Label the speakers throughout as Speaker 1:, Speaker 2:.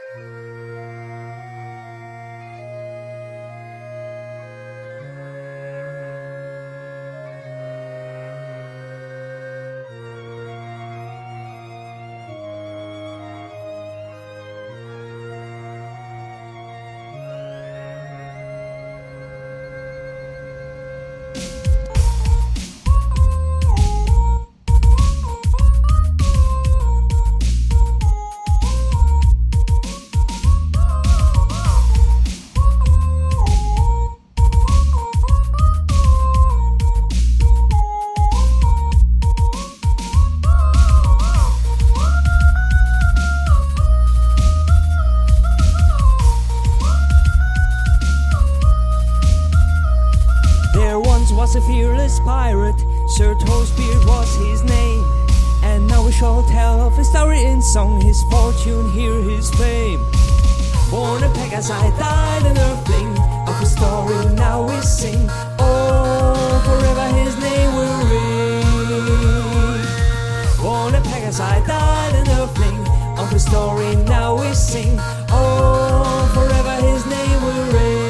Speaker 1: Was a fearless pirate, Sir Toastbeard was his name. And now we shall tell of his story in song, his fortune, hear his fame. Born a Pegasi, died an earthling, of his story now we sing. Oh, forever his name will ring. Born a Pegasi, died an earthling, of his story now we sing. Oh, forever his name will ring.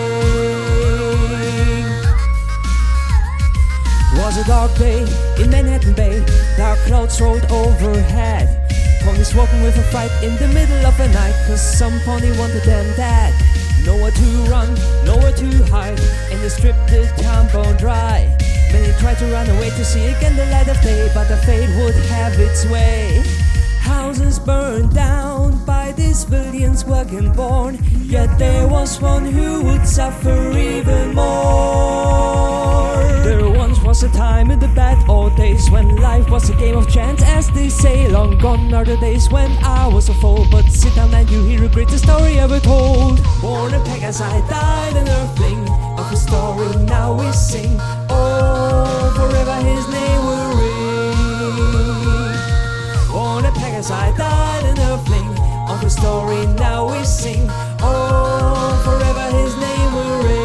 Speaker 1: Was a dark day in Manhattan Bay, dark clouds rolled overhead. Ponies walking with a fright in the middle of the night, cause some pony wanted them dead. Nowhere to run, nowhere to hide, and the strip the town bone dry. Many tried to run away to see again the light of day, but the fate would have its way. Houses burned down by these villains wagon born, yet there was one who would suffer even more. There once was a time in the bad old days when life was a game of chance, as they say. Long gone are the days when I was a fool, but sit down and you hear a greatest story ever told. Born a Pegasi, died an earthling, of his story now we sing. Oh, forever his name will ring. Born a Pegasi, died an earthling, of his story now we sing. Oh, forever his name will ring.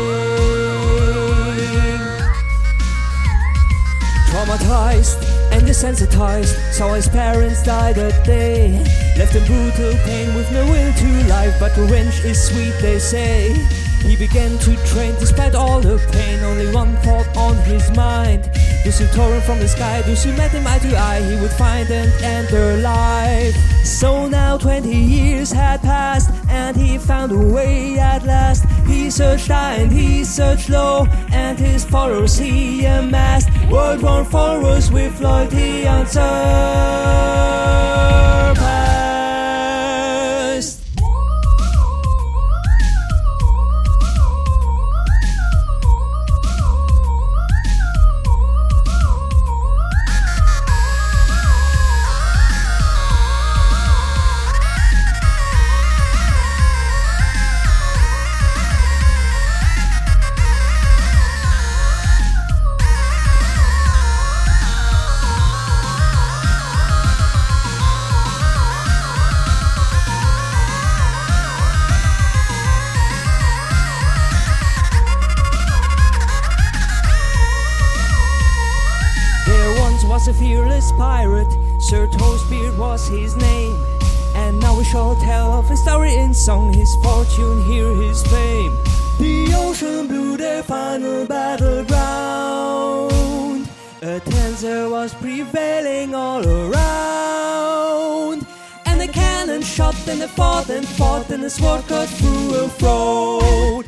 Speaker 1: Traumatized and desensitized, saw his parents die that day. Left in brutal pain with no will to life, but revenge is sweet they say. He began to train despite all the pain, only one thought on his mind. Those who tore him from the sky, those who met him eye to eye, he would find and end their life. So now 20 years had passed, and he found a way at last. He searched high and he searched low, and his followers he amassed. World-worn followers with loyalty unsurpassed. Was a fearless pirate, Sir Toastbeard was his name. And now we shall tell of his story in song, his fortune, hear his fame. The ocean blew their final battleground. A tenser was prevailing all around, and the cannon shot and they fought and fought, and the sword cut through a throat.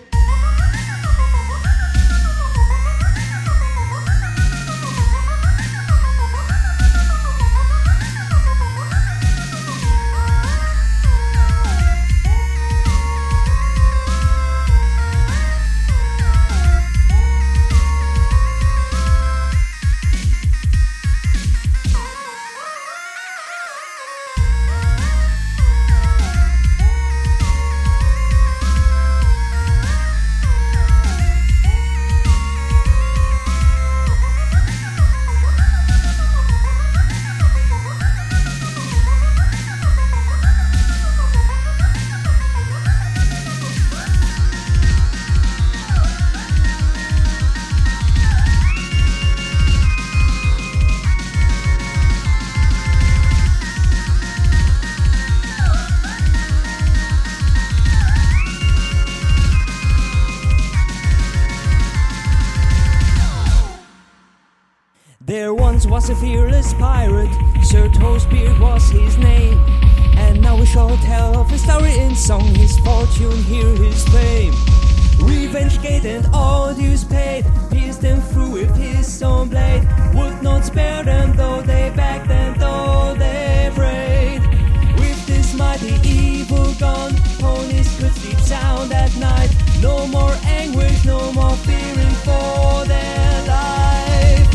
Speaker 1: once was a fearless pirate, Sir Toastbeard was his name. And now we shall tell of his story in song, his fortune, hear his fame. Revenge gate and all dues paid, pierced them through with his own blade. Would not spare them though they begged and though they prayed. With this mighty evil gone, ponies could sleep sound at night. No more anguish, no more fearing for their life.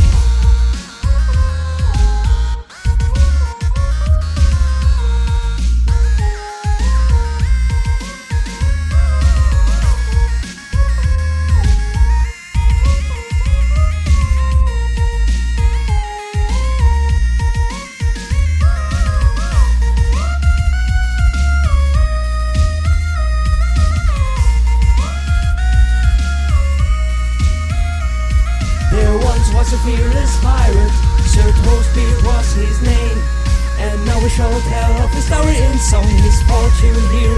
Speaker 1: Was a fearless pirate, Sir Toastbeard was his name. And now we shall tell of his story in song, his fortune, hear